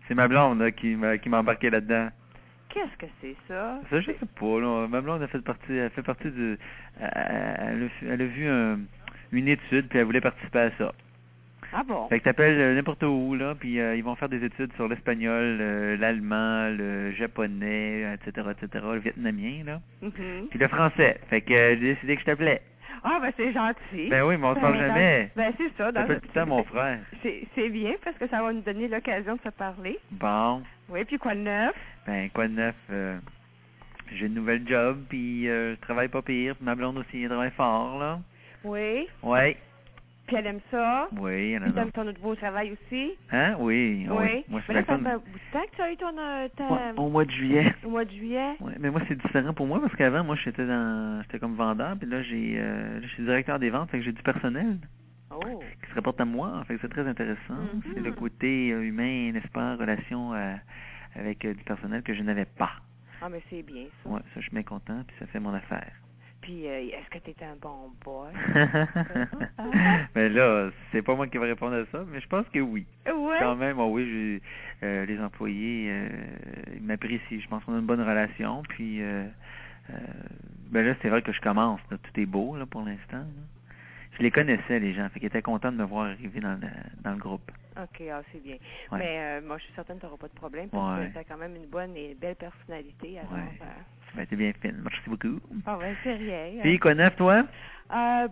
C'est ma blonde là, qui m'a embarqué là-dedans. Qu'est-ce que c'est ça? Ça, je sais pas, là. Ma blonde elle fait partie du... Elle a vu une étude, puis elle voulait participer à ça. Ah bon? Fait que t'appelles n'importe où, là, puis ils vont faire des études sur l'espagnol, l'allemand, le japonais, etc., le vietnamien, là. Mhm. Puis le français. Fait que j'ai décidé que je t'appelais. Ah, ben c'est gentil. Ben oui, mais on se parle jamais. Ben c'est ça. T'appelles tout le temps mon frère. C'est bien parce que ça va nous donner l'occasion de se parler. Bon. Oui, puis quoi de neuf? Ben, quoi de neuf? J'ai une nouvelle job, puis je travaille pas pire. Puis ma blonde aussi, elle travaille fort, là. Oui. Ouais. Puis elle aime ça. Oui, elle Puis a... t'aimes ton nouveau travail aussi. Hein? Oui. Oui. Moi, Mais là, ça fait un bout de temps que tu as eu ton... Au mois de juillet. Au mois de juillet. Ouais, mais moi, c'est différent pour moi, parce qu'avant, moi, j'étais comme vendeur, puis là, je suis directeur des ventes, fait que j'ai du personnel Oh. qui se rapporte à moi. Fait que c'est très intéressant. Mhm. C'est le côté humain, n'est-ce pas, relation avec du personnel que je n'avais pas. Ah, mais c'est bien ça. Ouais, ça, je suis bien content, puis ça fait mon affaire. Puis, est-ce que tu es un bon boy? Mais là, c'est pas moi qui vais répondre à ça, mais je pense que oui. Ouais. Quand même, oh oui, les employés ils m'apprécient. Je pense qu'on a une bonne relation. Puis, ben là, c'est vrai que je commence. Là, tout est beau là pour l'instant. Là. Je les connaissais, les gens. Fait qu'ils étaient contents de me voir arriver dans le groupe. OK, c'est bien. Ouais. Mais moi, je suis certaine que tu n'auras pas de problème parce que tu as quand même une bonne et belle personnalité. Alors, ben, t'es bien fine. Merci beaucoup. Ah ouais, c'est rien. Puis, quoi de neuf, toi? Pas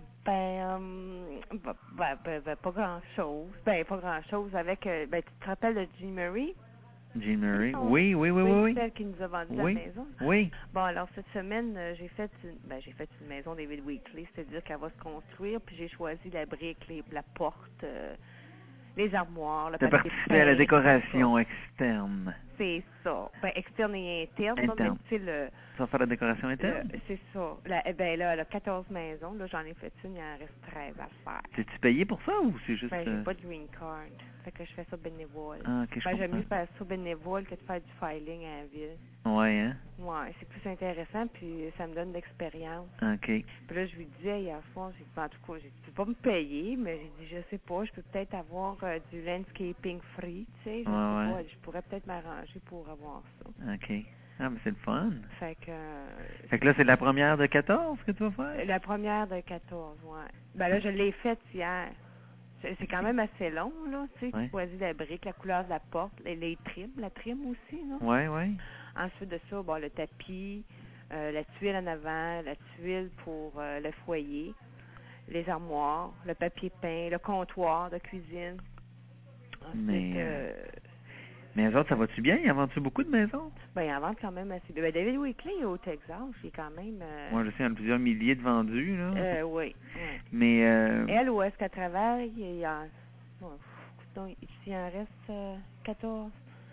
grand-chose. Ben, pas grand-chose avec... ben, tu te rappelles de Jean Marie? Jean Marie? Oui. Celle qui nous a vendu la maison? Oui. Bon, alors, cette semaine, j'ai fait une maison David Weekley, c'est-à-dire qu'elle va se construire, puis j'ai choisi la brique, la porte, les armoires, le papier participé à la décoration externe. C'est ça. Ben, externe et interne. Interne. Tu sais, tu vas faire la décoration interne? C'est ça. Là, elle a 14 maisons. Là, j'en ai fait une, il en reste 13 à faire. T'es-tu payé pour ça ou c'est juste... Ben, j'ai pas de green card. Fait que je fais ça bénévole. Ah, ok, je j'aime mieux faire ça bénévole que de faire du filing à la ville. Ouais, hein? Ouais, c'est plus intéressant, puis ça me donne de l'expérience. OK. Puis là, je lui disais hier soir, j'ai dit, en tout cas, tu peux pas me payer, mais j'ai dit, je sais pas, je peux peut-être avoir du landscaping free, tu sais, je sais pas, je pourrais peut-être m'arranger pour avoir ça. OK. Ah, mais c'est le fun. Fait que là, c'est la première de 14 que tu vas faire? La première de 14, ouais. Ben là, je l'ai faite hier. C'est quand même assez long, là, tu sais, tu choisis la brique, la couleur de la porte, les trims, la trim aussi, là. Oui. Ensuite de ça, bon, le tapis, la tuile en avant, la tuile pour le foyer, les armoires, le papier peint, le comptoir de cuisine. Ensuite, mais eux autres, ça va-tu bien? Ils en vendent-tu beaucoup de maisons? Ben, ils en vendent quand même assez. Ben, David Weekley est au Texas, il est quand même... Moi, je sais, il y a plusieurs milliers de vendus, là. Oui. Mais... Elle, où est-ce qu'elle travaille, il y en... ici, il en reste 14.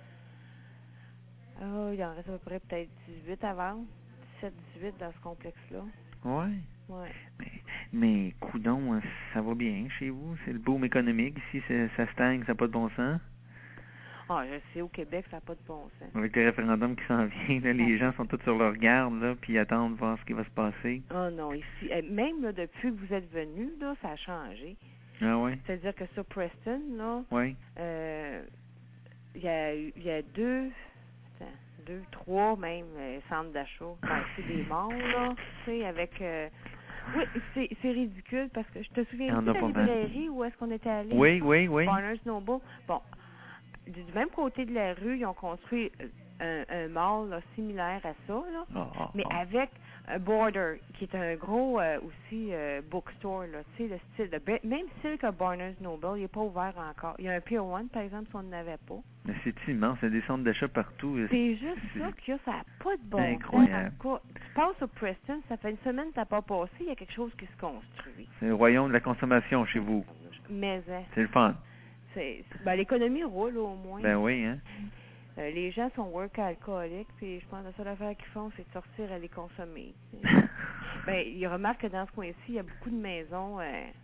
Oh, il en reste à peu près peut-être 18 à vendre. 17-18 dans ce complexe-là. Ouais. Mais coudonc, ça va bien chez vous? C'est le boom économique. Ici, ça stagne, ça n'a pas de bon sens. Ah, je sais, au Québec, ça n'a pas de bon sens. Avec le référendum qui s'en vient, là, les gens sont tous sur leur garde, là, puis attendent voir ce qui va se passer. Oh non, ici, même là, depuis que vous êtes venu, là, ça a changé. Ah ouais? C'est-à-dire que sur Preston, là, il y a deux, trois même centres d'achat. C'est des malls, là, tu sais, avec... oui, c'est ridicule parce que je te souviens de la librairie où est-ce qu'on était allé? Oui. Barnes Noble. Bon, du même côté de la rue, ils ont construit un mall là, similaire à ça, là, mais avec un Border, qui est un gros aussi bookstore, là, tu sais, le style de même style que Barnes Noble, il n'est pas ouvert encore. Il y a un Pier 1, par exemple, si on n'en avait pas. Mais c'est immense, il y a des centres d'achat partout. C'est juste ça qu'il y a, ça n'a pas de bon sens. Incroyable. Tu passes au Preston, ça fait une semaine que tu n'as pas passé, il y a quelque chose qui se construit. C'est le royaume de la consommation chez vous. Mais c'est le fun. Ben, l'économie roule au moins. Ben oui, hein. Les gens sont work-alcooliques, puis je pense que la seule affaire qu'ils font, c'est de sortir à les consommer. Ben, ils remarquent que dans ce coin-ci, il y a beaucoup de maisons,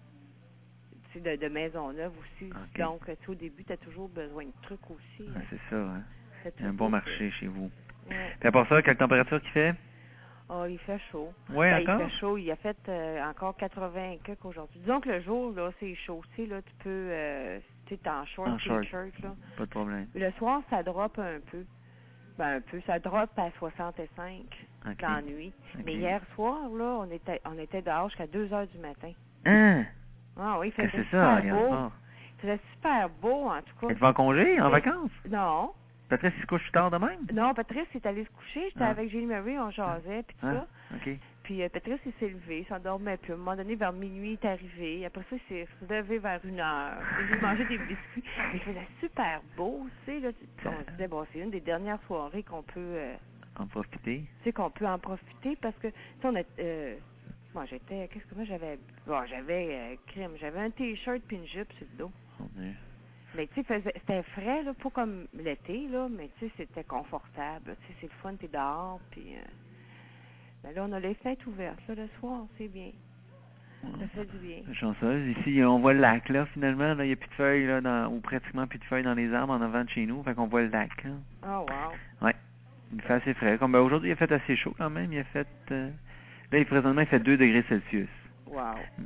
de maisons neuves aussi. Okay. Donc, au début, tu as toujours besoin de trucs aussi. C'est ça, hein. Il y a un bon marché chez vous. Ouais. Puis à part ça, quelle température qu'il fait? Oh, il fait chaud. Oui, encore? Il fait chaud. Il a fait encore 80 quelques aujourd'hui. Disons que le jour, là, c'est chaud. Tu sais, là, tu peux... tu es en short, t-shirt, là. Pas de problème. Le soir, ça drop un peu. Ben, un peu. Ça drop à 65 dans la nuit. Okay. Mais hier soir, là, on était dehors jusqu'à 2 heures du matin. Hein? Ah oui, il faisait super beau. Il faisait super beau, en tout cas. Êtes-vous en congé, en vacances? Non. Patrice, il se couche tard de même? Non, Patrice est allé se coucher. J'étais avec Julie Marie, on jasait, puis tout ça. OK. Puis Patrice, il s'est levé, il s'endormait. Puis à un moment donné, vers minuit, il est arrivé. Après ça, il s'est levé vers 1h. Il a mangé des biscuits. Mais il faisait super beau, tu sais. Là, on se disait, bon, c'est une des dernières soirées qu'on peut... en profiter? Tu sais, qu'on peut en profiter parce que, tu sais, on a... moi, j'étais... Qu'est-ce que moi, j'avais... Bon, j'avais crème. J'avais un T-shirt puis une jupe sur le dos. Mais tu sais, c'était frais, là, pas comme l'été, là, mais tu sais, c'était confortable. Tu sais, c'est le fun, t'es dehors, puis... Ben là, on a les fenêtres ouvertes, là, le soir, c'est bien. Ça fait du bien. Chanceuse. Ici, on voit le lac, là, finalement. Là, il n'y a plus de feuilles, là, ou pratiquement plus de feuilles dans les arbres en avant de chez nous. Fait qu'on voit le lac, là. Oh, wow. Ouais. Il fait assez frais. Comme, ben, aujourd'hui, il a fait assez chaud, quand même. Il a fait... là, présentement, il fait 2 degrés Celsius. Wow.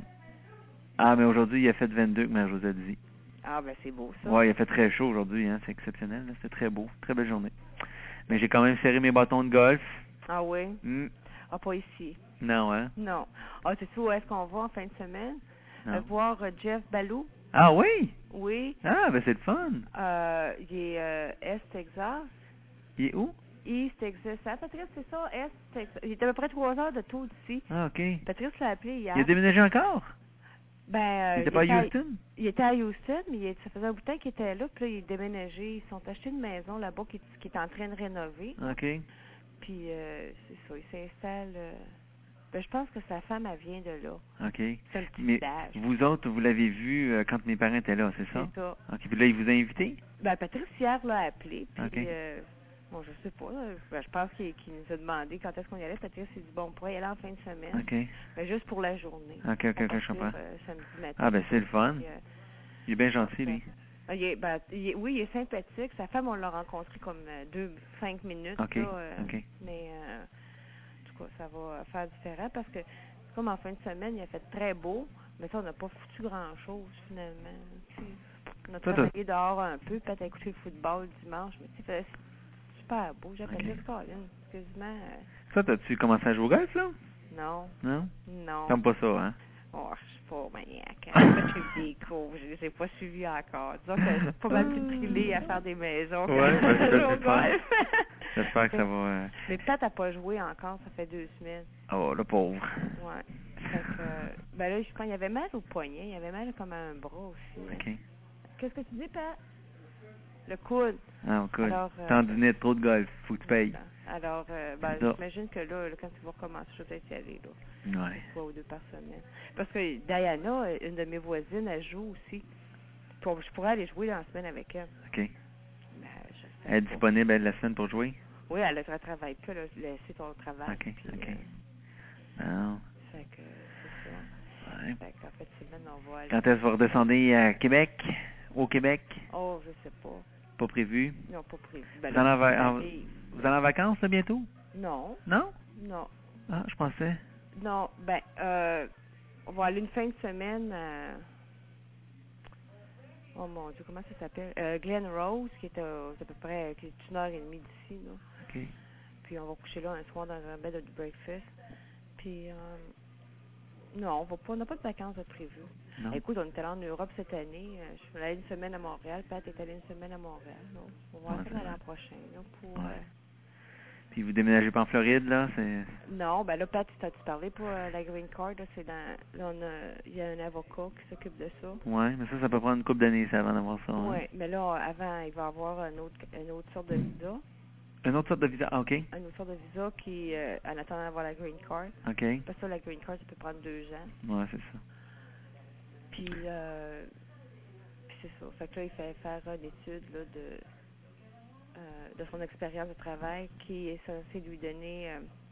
Ah, mais aujourd'hui, il a fait 22, comme Mère-Josée a dit. Ah, ben, c'est beau, ça. Ouais, il a fait très chaud aujourd'hui, hein. C'est exceptionnel, là. C'était très beau. Très belle journée. Mais j'ai quand même serré mes bâtons de golf. Ah oui? Ah, pas ici. Non, hein? Non. Ah, tu sais où est-ce qu'on va en fin de semaine? Voir Jeff Ballou. Ah oui? Oui. Ah, ben c'est le fun. Il est Est Texas. Il est où? East Texas. Ah, Patrice, c'est ça, Est Texas. Il est à peu près 3 heures de taux d'ici. Ah, OK. Patrice l'a appelé hier. Il a déménagé encore? Ben, il était pas à Houston? Il était à Houston, mais ça faisait un bout de temps qu'il était là, puis là, il est déménagé. Ils sont achetés une maison là-bas qui est en train de rénover. OK. Puis, c'est ça, il s'installe... Ben, je pense que sa femme, elle vient de là. OK. C'est un petit mais village. Vous autres, vous l'avez vu quand mes parents étaient là, c'est ça? C'est ça. OK. Puis là, il vous a invité? Ben, Patrice, hier, l'a appelé, puis... OK. Bon, je sais pas. Ben, je pense qu'il nous a demandé quand est-ce qu'on y allait. Patrice, il dit, bon, on pourrait y aller en fin de semaine. OK. Ben, juste pour la journée. OK, je comprends. Samedi matin. Ah, ben, c'est le fun. Puis, il est bien gentil, lui. Oui, il est sympathique. Sa femme, on l'a rencontré comme 5 minutes. OK. Là, OK. Mais, en tout cas, ça va faire différent parce que, comme en fin de semaine, il a fait très beau, mais ça, on n'a pas foutu grand-chose, finalement. T'sais. On a travaillé dehors un peu, peut-être écouté le football dimanche, mais tu sais, super beau. J'appelle juste Colin. Quasiment. Ça, t'as-tu commencé à jouer au golf, là? Non. Non? Non. T'aimes pas ça, hein? Oh, je suis pas maniaque. J'ai eu des cours, je les ai pas suivis encore. Disons que j'ai pas mal plus drillé à faire des maisons que à jouer au golf. J'espère que ça va... Mais peut-être à pas jouer encore, ça fait 2 semaines. Oh, le pauvre. Ouais. Fait que, ben là, je crois qu'il y avait mal au poignet, il y avait mal comme à un bras aussi. OK. Qu'est-ce que tu dis, Pat? Le coude. Ah, au coude. Tendinite, trop de golf, faut que tu payes. Alors, ben, j'imagine que là, quand tu vas recommencer, je vais peut-être y aller, là. Ouais. 3 ou 2 par semaine. Parce que Diana, une de mes voisines, elle joue aussi. Je pourrais aller jouer dans la semaine avec elle. OK. Ben, elle est disponible la semaine pour jouer? Oui, elle ne travaille pas, elle a laissé ton travail. OK, puis, OK. Non. Fait que c'est ça. Ouais. Fait qu'en fait, semaine, on va aller. Quand est-ce que vous redescendez à Québec? Au Québec? Oh, je sais pas. Pas prévu? Non, pas prévu. Ben, vous allez en vacances, là, bientôt? Non. Non? Non. Ah, je pensais. Non, ben, on va aller une fin de semaine à... Oh mon Dieu, comment ça s'appelle? Glen Rose, qui est à peu près qui est 1h30 d'ici, là. OK. Puis on va coucher là un soir dans un bed de breakfast. Puis, non, on n'a pas de vacances de prévues. Écoute, on est allé en Europe cette année. Je suis allée une semaine à Montréal. Pat est allée une semaine à Montréal. Donc, on va aller l'an prochain, là, pour... Puis vous déménagez pas en Floride, là? Non, ben là, Pat, t'as-tu parlé pour la green card? Là, c'est dans... Là, il y a un avocat qui s'occupe de ça. Oui, mais ça peut prendre une couple d'années, ça, avant d'avoir ça. Oui, mais là, avant, il va y avoir une autre sorte de visa. Une autre sorte de visa, OK. Une autre sorte de visa qui, en attendant d'avoir la green card. OK. Parce que la green card, ça peut prendre 2 ans. Oui, c'est ça. Puis c'est ça. Fait que là, il fait faire une étude là, de son expérience de travail qui est censée lui donner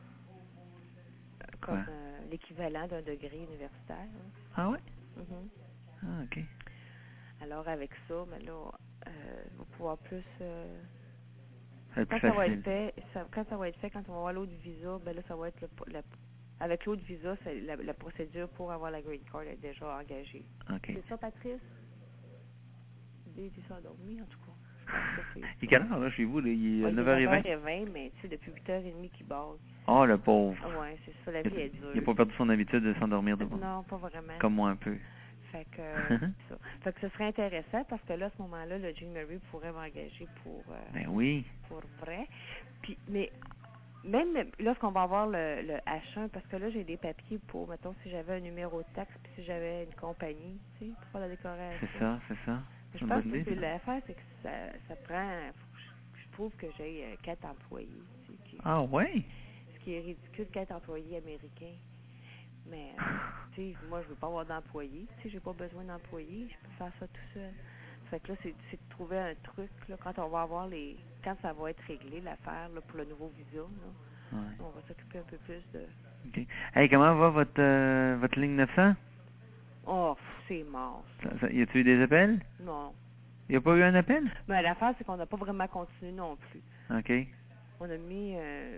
comme l'équivalent d'un degré universitaire. Hein. Ah ouais? Mm-hmm. Ah, OK. Alors, avec ça, mais là, il va pouvoir plus... quand ça va être fait, quand on va avoir l'autre visa, ben là, ça va être avec l'autre visa, la procédure pour avoir la green card est déjà engagée. OK. C'est ça, Patrice? il s'est endormi, en tout cas. Il est quelle heure, là, chez vous? Là? Il est 9h20? 9h20, mais tu sais, depuis 8h30 qu'il base. Oh, le pauvre. Ouais, c'est ça, la vie est dure. Il n'a pas perdu son habitude de s'endormir devant. Non, pas vraiment. Comme moi un peu. Fait que, ça. Fait que ce serait intéressant parce que là, à ce moment-là, le Jean Marie pourrait m'engager pour... ben oui. Pour vrai. Puis, mais même lorsqu'on va avoir le H1, parce que là, j'ai des papiers pour, mettons, si j'avais un numéro de taxe, puis si j'avais une compagnie, tu sais, pour faire la décoration. C'est ça. Je pense que l'affaire, c'est que ça prend... Je trouve que j'ai 4 employés. Ah ouais? Ce qui est ridicule, 4 employés américains. Mais, tu sais, moi, je veux pas avoir d'employés. Tu sais, j'ai pas besoin d'employés. Je peux faire ça tout seul. Fait que là, c'est de trouver un truc, là, quand on va avoir quand ça va être réglé, l'affaire, là, pour le nouveau visa, là. Ouais. On va s'occuper un peu plus de... OK. Hey, comment va votre ligne 900? Oh, c'est mort. Y a-tu eu des appels? Non. Y a pas eu un appel? Mais l'affaire, c'est qu'on n'a pas vraiment continué non plus. OK. On a mis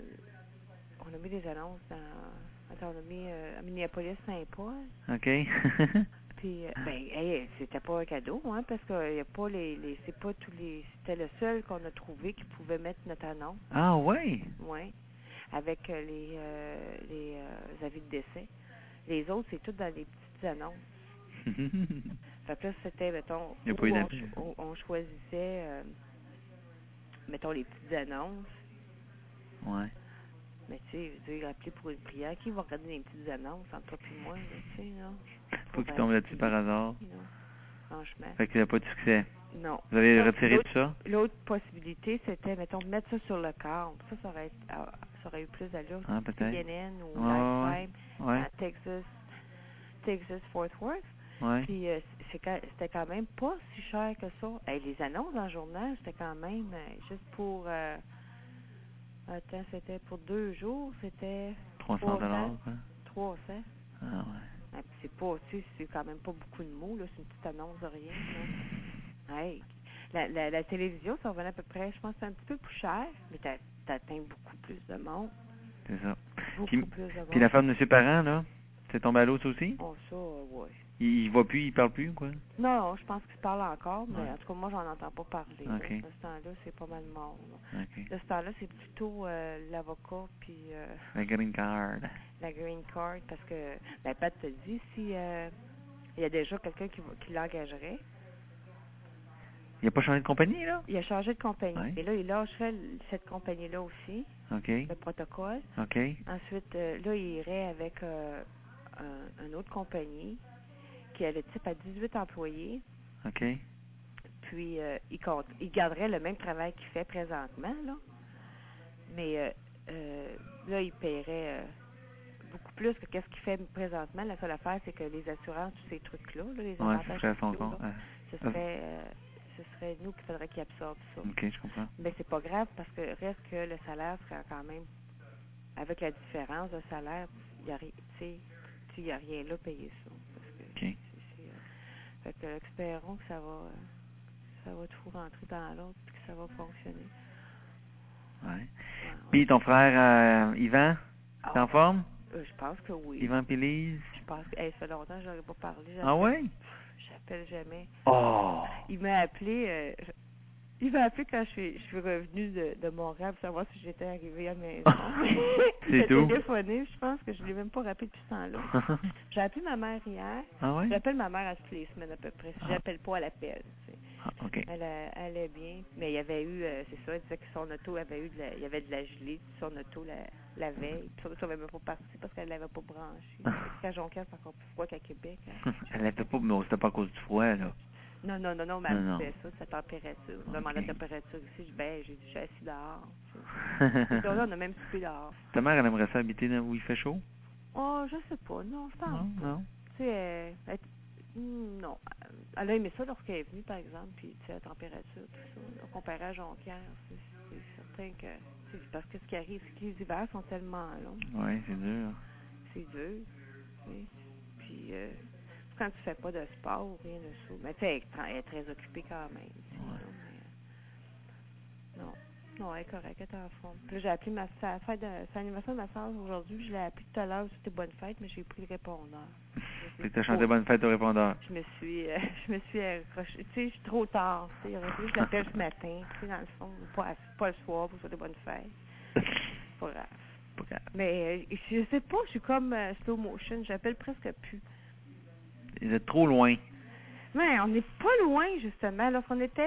des annonces dans... Attends, on a mis à Minneapolis-Saint-Paul. OK. Puis, c'était pas un cadeau, hein, parce qu'il y a pas c'est pas tous les... C'était le seul qu'on a trouvé qui pouvait mettre notre annonce. Ah, ouais? Oui. Avec les avis de décès. Les autres, c'est tout dans les petites annonces. Fait que là, c'était, mettons, on choisissait, mettons, les petites annonces. Ouais. Mais tu sais, je veux dire, appeler pour une prière, qui va regarder les petites annonces entre toi et moi, là, tu sais, non? Faut qu'il tombe là-dessus par hasard. Non, franchement. Fait qu'il n'y a pas de succès. Non. Vous avez retiré tout ça? L'autre possibilité, c'était, mettons, de mettre ça sur le câble. Ça aurait eu plus d'allure. Ah, peut-être. CNN ou Lifetime, à Texas Fort Worth. Ouais. Puis c'était quand même pas si cher que ça. Les annonces dans le journal, c'était quand même juste pour... attends, c'était pour 2 jours, c'était... 300 $. 300. Ah ouais. C'est pas, tu sais, c'est quand même pas beaucoup de mots, là. C'est une petite annonce de rien, là. Hey, la télévision, ça revenait à peu près, je pense que c'est un petit peu plus cher, mais t'atteins beaucoup plus de monde. C'est ça. Beaucoup plus de monde. Puis la femme de ses parents, là, c'est tombé à l'eau, ça aussi? Oh, ça, ouais. Il voit plus, il parle plus, quoi? Non, je pense qu'il parle encore, mais en tout cas, moi, j'en entends pas parler. Okay. Là. Ce temps-là, c'est pas mal mort. Okay. De ce temps-là, c'est plutôt l'avocat, puis... la green card. La green card, parce que, Pat te dit, si il y a déjà quelqu'un qui l'engagerait. Il n'a pas changé de compagnie, là? Il a changé de compagnie. Ouais. Et là, il lâcherait cette compagnie-là aussi. OK. Le protocole. OK. Ensuite, là, il irait avec une autre compagnie qui a le type à 18 employés. OK. Puis, il garderait le même travail qu'il fait présentement, là. Mais là, il paierait beaucoup plus que qu'est-ce qu'il fait présentement. La seule affaire, c'est que les assurances, tous ces trucs-là, les avantages sociaux, ce serait nous qui faudrait qu'il absorbe ça. OK, je comprends. Mais c'est pas grave parce que reste que le salaire serait quand même, avec la différence de salaire, il n'y a rien là payer ça. Parce que OK. fait que espérons que ça va tout rentrer dans l'autre et que ça va fonctionner. Ouais. Puis ton frère Yvan, t'es en forme? Je pense que oui. Yvan Pélise? Je pense que ça fait longtemps que je n'aurais pas parlé. Ah ouais? J'appelle jamais. Oh! Il m'a appelé quand je suis revenue de Montréal pour savoir si j'étais arrivée à la maison. C'est tout? J'ai téléphoné, je pense que je ne l'ai même pas rappelé depuis ce temps-là. J'ai appelé ma mère hier. Ah ouais? J'appelle ma mère à toutes les semaines à peu près. Si j'appelle pas, elle appelle. Tu sais. Ah, OK. Elle est bien. Mais il y avait eu, c'est ça, elle disait que son auto il y avait de la gelée sur son auto la veille. Puis ça n'avait même pas parti parce qu'elle ne l'avait pas branché. Qu'à Jonquière, c'est encore plus froid qu'à Québec. Hein. Elle l'avait pas, mais c'était pas à cause du froid, là. Non, mais elle me disait ça, sa température. Je demandais la température ici. J'ai dit, je suis assis dehors. Et là, on a même coupé dehors. Ta mère, elle aimerait ça habiter où il fait chaud? Oh, je sais pas. Non, je pense pas. Non. Tu sais, non. Elle a aimé ça lorsqu'elle est venue, par exemple, puis tu sais, la température, tout ça. Comparé à Jonquière, c'est certain que... Parce que ce qui arrive, c'est que les hivers sont tellement longs. Oui, c'est dur. C'est dur. Oui. Puis... quand tu fais pas de sport ou rien de ça. Mais tu sais, elle est très occupée quand même. Ouais. Non, elle est correcte, elle est en forme. Puis là, j'ai appelé c'est l'anniversaire de ma soeur aujourd'hui. Je l'ai appelé tout à l'heure, c'était bonne fête, mais j'ai pris le répondeur. Fait que t'as chanté bonne fête au répondeur. Je me suis accrochée. Tu sais, je suis trop tard. Tu sais, je l'appelle ce matin. Tu sais, dans le fond, pas le soir pour souhaiter bonne fête. Pas grave. Pas grave. Mais je sais pas, je suis comme slow motion. J'appelle presque plus. Vous êtes trop loin. Mais on n'est pas loin, justement. Lorsqu'on était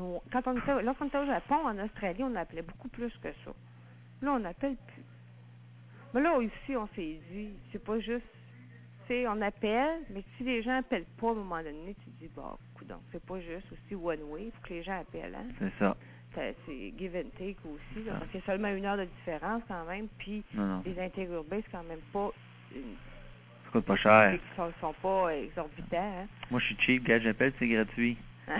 au Japon, en Australie, on appelait beaucoup plus que ça. Là, on n'appelle plus. Mais là, ici, on s'est dit, c'est pas juste, tu sais, on appelle, mais si les gens appellent pas à un moment donné, tu te dis, bah, coudonc, c'est pas juste aussi one way, il faut que les gens appellent, hein. C'est ça. C'est give and take aussi, là, parce qu'il y a seulement 1 heure de différence quand même, puis les interurbains, c'est quand même pas ça coûte pas cher. Ils sont pas exorbitants, hein. Moi, je suis cheap, gars, j'appelle, c'est gratuit.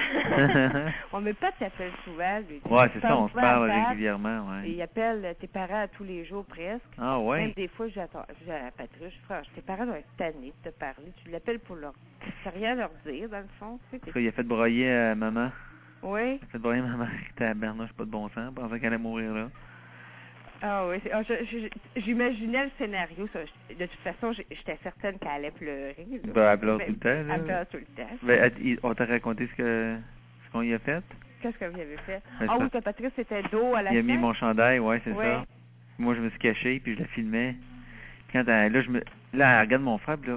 On met pas t'appelles souvent. Ouais, c'est ça, on se parle régulièrement, ouais. Et ils appellent tes parents tous les jours presque. Ah ouais? Même des fois, j'ai à Patrice, frère, tes parents doivent être tannés de te parler. Tu l'appelles pour leur... C'est rien à leur dire, dans le fond. Tu sais, parce qu'il a fait broyer maman. Oui. Il a fait broyer maman qui était à Bernard, pas de bon sens, pensant qu'elle allait mourir là. Ah oui, j'imaginais le scénario. Ça. De toute façon, j'étais certaine qu'elle allait pleurer. Là. Ben, elle pleure tout le temps. Là. Elle pleure tout le temps. Ben, on t'a raconté ce qu'on y a fait? Qu'est-ce que vous avez fait? Ben, oui, que Patrice était dos à la Il a scène. mis mon chandail, ouais, c'est ça. Moi, je me suis caché, puis je la filmais. Quand là, elle regarde mon frère, puis là,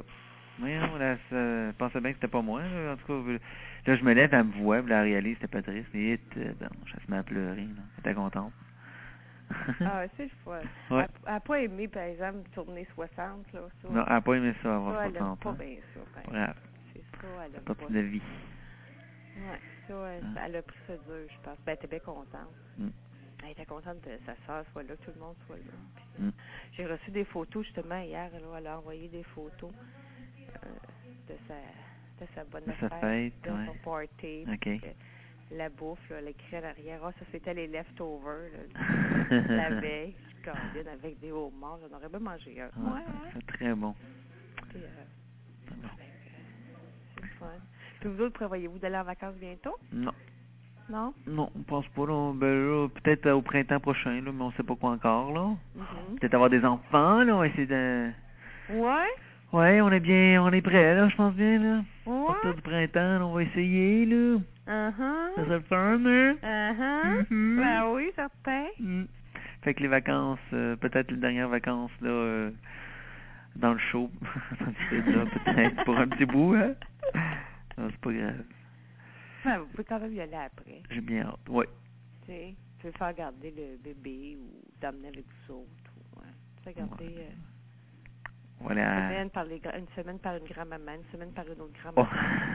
elle pensait bien que c'était pas moi, là. En tout cas, là, je me lève, elle me voit, puis là, elle réalise que c'était Patrice. Et je se met à pleurer, là. Elle était contente. Ah, c'est le fun. Ouais. Elle n'a pas aimé, par exemple, tourner 60, là. Ça. Non, elle n'a pas aimé ça, avoir 60 elle ans. pas bien ça. Bref. C'est ça, elle a partie de la vie. Ouais, ça, elle a pris ça dur, je pense. Ben, elle était bien contente. Elle était contente que sa soeur soit là, que tout le monde soit là. Puis, j'ai reçu des photos, justement, hier. Là, elle a envoyé des photos de sa bonne fête, de son party. Okay. La bouffe, là, l'écrit à l'arrière. Ah, ça, c'était les leftovers, la veille. Je suis avec des homards. J'en aurais bien mangé un. Ouais, c'est très bon. C'est le fun. Puis vous autres, prévoyez-vous d'aller en vacances bientôt? Non. Non? Non, on pense pas, là. Ben là, peut-être au printemps prochain, là, mais on sait pas quoi encore, là. Peut-être avoir des enfants, là, on va essayer de... Ouais? Ouais, on est prêts, là, je pense bien, là. Ouais? À partir du printemps, là, on va essayer, là. Ça serait le fun, hein? Ben oui, certain. Fait que les vacances, peut-être les dernières vacances, là, dans le show, peut-être, pour un petit bout, hein? Non, c'est pas grave. Ben, vous pouvez quand même y aller après. J'ai bien hâte, ouais. Tu sais, tu veux faire garder le bébé ou t'emmener avec vous autres. Ou, tu sais, garder... Voilà. Une semaine par une grand-maman, une semaine par une autre grand-maman.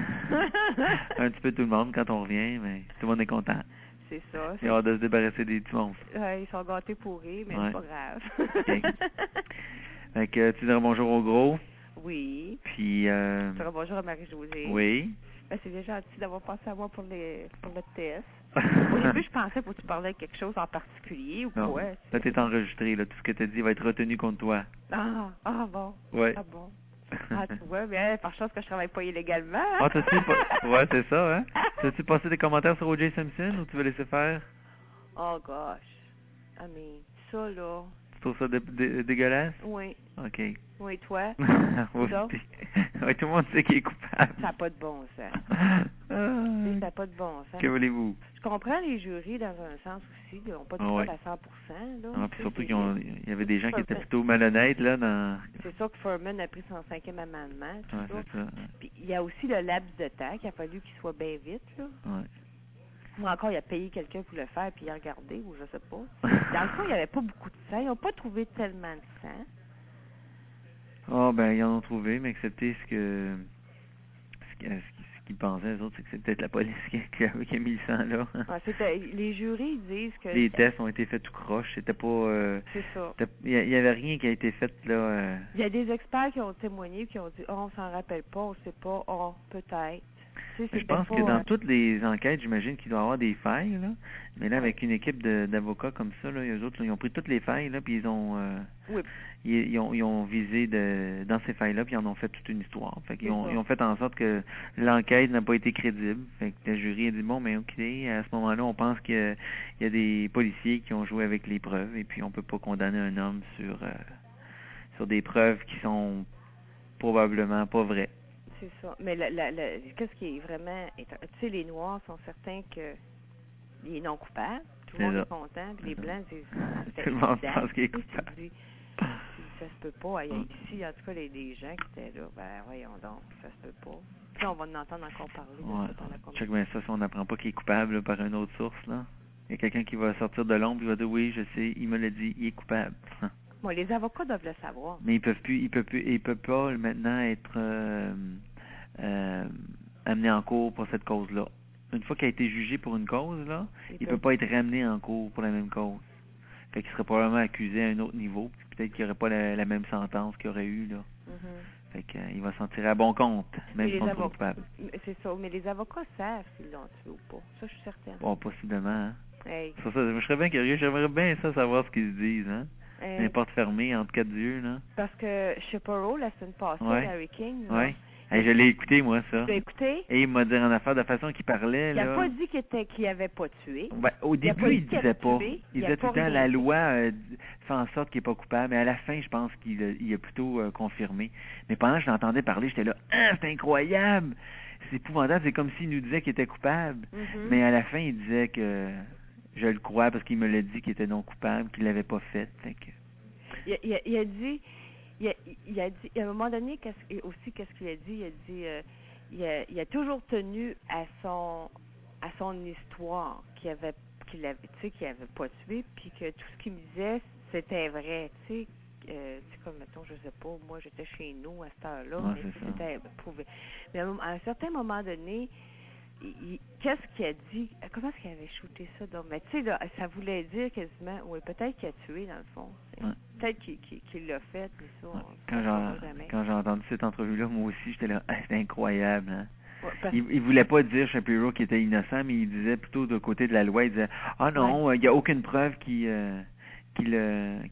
Un petit peu tout le monde quand on revient, mais tout le monde est content. C'est ça. Ils ont hâte de se débarrasser des petits monstres. Ils sont gâtés pourris, mais c'est pas grave. Okay. Fait que tu diras bonjour au gros. Oui. Puis tu diras bonjour à Marie-Josée. Oui. Ben, c'est bien gentil d'avoir pensé à moi pour le test. Au début, je pensais que tu parlais de quelque chose en particulier ou quoi. Là, t'es enregistré, là. Tout ce que tu as dit va être retenu contre toi. Ah bon. Ouais. Ah bon. Ah, tu vois, mais par chance que je travaille pas illégalement. Hein? Ah, ouais, c'est ça, hein? T'as-tu passé des commentaires sur O.J. Simpson ou tu veux laisser faire? Oh gosh. I mean, ça, là... Tu trouves ça dégueulasse? Oui. OK. Oui, toi? Oui, tout le monde sait qu'il est coupable. Ça n'a pas de bon sens. Ça n'a pas de bon sens. Que voulez-vous? Je comprends les jurys dans un sens aussi. Ils n'ont pas de preuve à 100%. Là, puis surtout qu'il y avait des gens qui étaient plutôt malhonnêtes, là, dans... C'est sûr que Furman a pris son 5e amendement, tout ça. C'est ça. Puis il y a aussi le laps de temps qu'il a fallu qu'il soit bien vite, là. Ouais. Ou encore, il a payé quelqu'un pour le faire, puis il a regardé, ou je sais pas. Dans le fond, il n'y avait pas beaucoup de sang. Ils n'ont pas trouvé tellement de sang. Ah, ben, ils en ont trouvé, mais excepté ce qu'ils pensaient, les autres, c'est que c'est peut-être la police qui a mis le sang là. Les jurys disent que... Les tests ont été faits tout croche, c'était pas... c'est ça. Il y avait rien qui a été fait, là... Il y a des experts qui ont témoigné, qui ont dit, on s'en rappelle pas, on sait pas, peut-être. Je pense que dans toutes les enquêtes, j'imagine qu'il doit y avoir des failles, là. Mais là, avec une équipe d'avocats comme ça, là, eux autres, là, ils ont pris toutes les failles, là, puis ils ont visé dans ces failles-là, puis ils en ont fait toute une histoire. Fait qu'ils ont fait en sorte que l'enquête n'a pas été crédible. Fait que le jury a dit, bon, mais OK, à ce moment-là, on pense qu'il y a des policiers qui ont joué avec les preuves, et puis on peut pas condamner un homme sur des preuves qui sont probablement pas vraies. C'est ça. Mais qu'est-ce qui est vraiment... Tu sais, les Noirs sont certains que il est non coupable. Tout le monde est content. Puis les Blancs disent... Tout le monde pense qu'il est coupable. Ça se peut pas. Ici, en tout cas, les gens qui étaient là, ben voyons donc, ça se peut pas. Puis on va en entendre encore parler de ça dans la conversation. Check bien ça, si on n'apprend pas qu'il est coupable là, par une autre source, là. Il y a quelqu'un qui va sortir de l'ombre et va dire oui, je sais, il me l'a dit, il est coupable. Bon, les avocats doivent le savoir. Mais ils peuvent pas maintenant être amené en cours pour cette cause-là. Une fois qu'il a été jugé pour une cause, là, il peut pas être ramené en cours pour la même cause. Fait qu'il serait probablement accusé à un autre niveau, puis peut-être qu'il n'y aurait pas la même sentence qu'il aurait eu, là. Mm-hmm. Fait qu'il va s'en tirer à bon compte, même si on est coupable. C'est ça, mais les avocats savent s'ils l'ont tué ou pas. Ça, je suis certaine. Bon, possiblement, hein. Hey. Ça, je serais bien curieux, j'aimerais bien ça savoir ce qu'ils se disent, hein. Une porte fermée, entre quatre yeux, là. Parce que Shapiro, la semaine passée, Larry King, là, hey, je l'ai écouté, moi, ça. Tu l'as écouté? Et il m'a dit en affaire, de la façon qu'il parlait, là... Il n'a pas dit qu'il n'avait pas tué. Ben, au début, il disait pas. Il disait tout le temps, la loi fait en sorte qu'il n'est pas coupable. Mais à la fin, je pense qu'il a plutôt confirmé. Mais pendant que je l'entendais parler, j'étais là, « Ah, c'est incroyable! C'est épouvantable, c'est comme s'il nous disait qu'il était coupable. Mais à la fin, il disait que je le crois parce qu'il me l'a dit qu'il était non coupable, qu'il l'avait pas fait. Fait que... Il a dit... Il a dit, à un moment donné, qu'est-ce qu'il a dit? Il a toujours tenu à son histoire qu'il avait pas tué, puis que tout ce qu'il me disait, c'était vrai, tu sais, comme, mettons, je sais pas, moi, j'étais chez nous à cette heure-là, mais c'était prouvé. Mais à un certain moment donné, qu'est-ce qu'il a dit? Comment est-ce qu'il avait shooté ça? Donc, mais tu sais, là, ça voulait dire quasiment, oui, peut-être qu'il a tué, dans le fond. Peut-être qu'il l'a fait, mais ça, quand j'ai entendu cette entrevue-là, moi aussi, j'étais là, c'est incroyable, hein? Il voulait pas dire Shapiro qu'il était innocent, mais il disait plutôt de côté de la loi, il disait, ah non, il n'y a aucune preuve qui le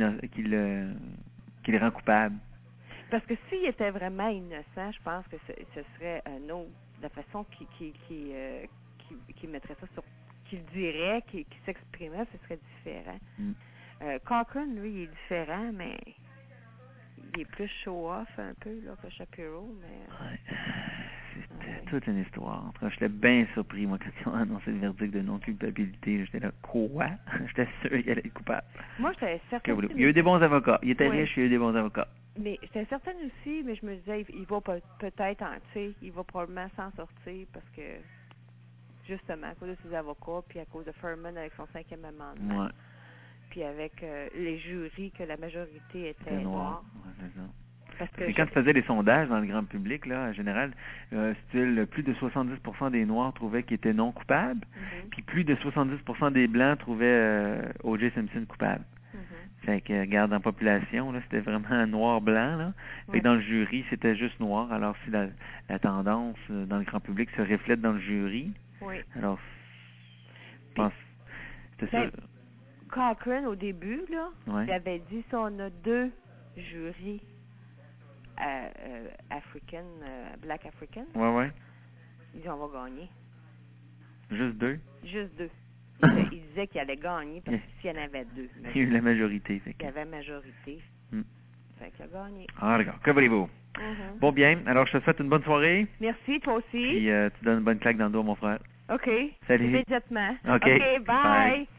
rend coupable. Parce que s'il était vraiment innocent, je pense que ce serait un autre, la façon qu'il mettrait ça sur, qu'il dirait, qu'il s'exprimerait, ce serait différent. Cochran, lui, il est différent, mais il est plus show-off un peu là, que Shapiro, mais... C'était toute une histoire. En tout cas, j'étais bien surpris, moi, quand ils ont annoncé le verdict de non-culpabilité. J'étais là, quoi? J'étais sûr qu'il allait être coupable. Moi, j'étais certaine... Il y a eu des bons avocats. Il était riche, il y a eu des bons avocats. Mais j'étais certaine aussi, mais je me disais, il va peut-être, tu sais, il va probablement s'en sortir parce que, justement, à cause de ses avocats, puis à cause de Furman avec son 5e amendement. Puis avec les jurys, que la majorité était noire. Parce que quand tu faisais les sondages dans le grand public, là, en général, style, plus de 70% des Noirs trouvaient qu'ils étaient non coupables, puis plus de 70% des Blancs trouvaient O.J. Simpson coupable. Fait que, regarde, en population, là, c'était vraiment noir-blanc, là. Fait que dans le jury, c'était juste noir. Alors, si la tendance dans le grand public se reflète dans le jury, alors, je pense, c'était ça. Cochran, au début, là, il avait dit, si on a 2 jurys Black African, il dit, on va gagner. Juste 2? Juste 2. Il disait qu'il allait gagner parce que s'il y en avait 2. Il y a eu la majorité. Il y avait majorité. Fait qu'il a gagné. Ah, d'accord. Que voulez-vous? Bon, bien. Alors, je te souhaite une bonne soirée. Merci, toi aussi. Puis, tu donnes une bonne claque dans le dos, mon frère. OK. Salut. Immédiatement. OK. Bye.